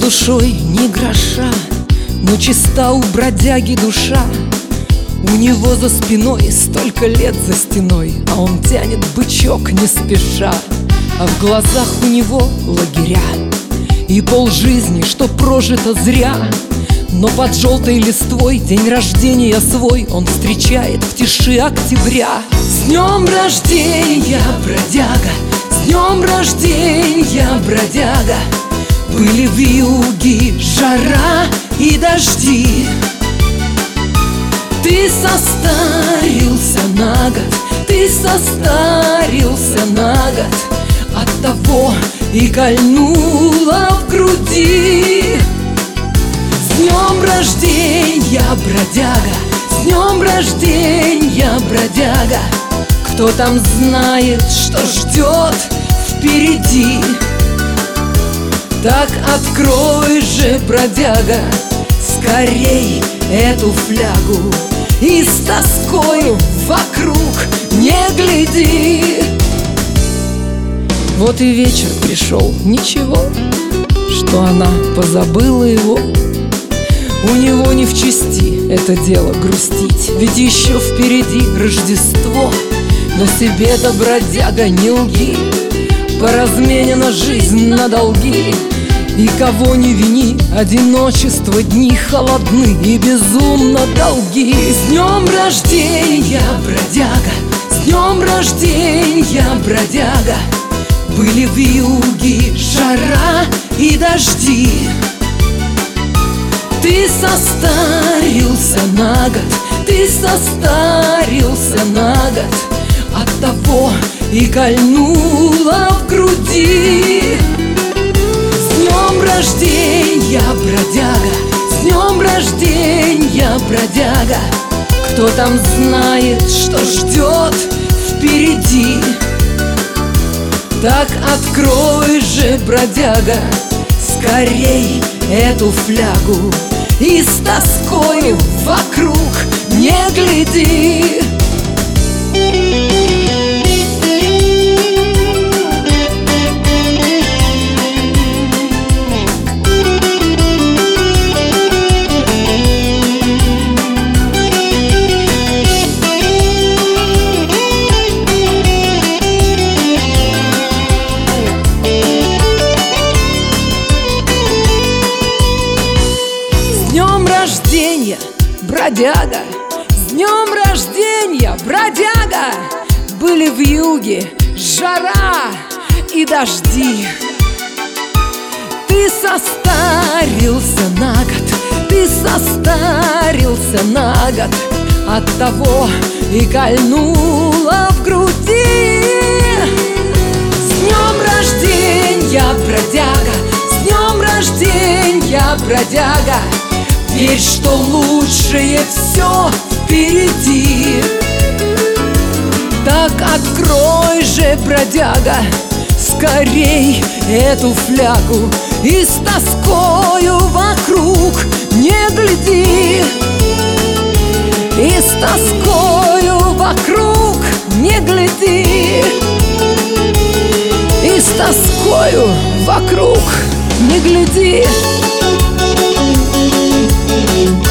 душой ни гроша, но чиста у бродяги душа. У него за спиной столько лет за стеной, а он тянет бычок не спеша. А в глазах у него лагеря и полжизни, что прожито зря. Но под желтой листвой день рождения свой он встречает в тиши октября. С днем рождения, бродяга! С днем рождения, бродяга! Были вьюги, жара и дожди. Ты состарился на год, ты состарился на год. Оттого и кольнуло в груди. С днем рождения, бродяга! С днем рождения, бродяга! Кто там знает, что ждет впереди? Так открой же, бродяга, скорей эту флягу и с тоскою вокруг не гляди. Вот и вечер пришел, ничего, что она позабыла его. У него не в чести это дело грустить, ведь еще впереди Рождество. Но себе-то, бродяга, не лги, поразменена жизнь на долги. И кого не вини, одиночество, дни холодны и безумно долги. С днем рождения, бродяга! С днем рождения, бродяга! Были вьюги, жара и дожди. Ты состарился на год, ты состарился на год. Оттого и кольнуло в груди. С днем рождения, бродяга! С днем рождения, бродяга! Кто там знает, что ждет впереди? Так открой же, бродяга, скорей эту флягу и с тоскою вокруг не гляди. С днем рождения, бродяга! С днем рождения, бродяга! Были вьюги, жара и дожди. Ты состарился на год, ты состарился на год. Оттого и кольнуло в груди. С днем рождения, бродяга! С днем рождения, бродяга! Верь, что лучшее все впереди. Так открой же, бродяга, скорей эту флягу и с тоскою вокруг не гляди. И с тоскою вокруг не гляди. И с тоскою вокруг не гляди.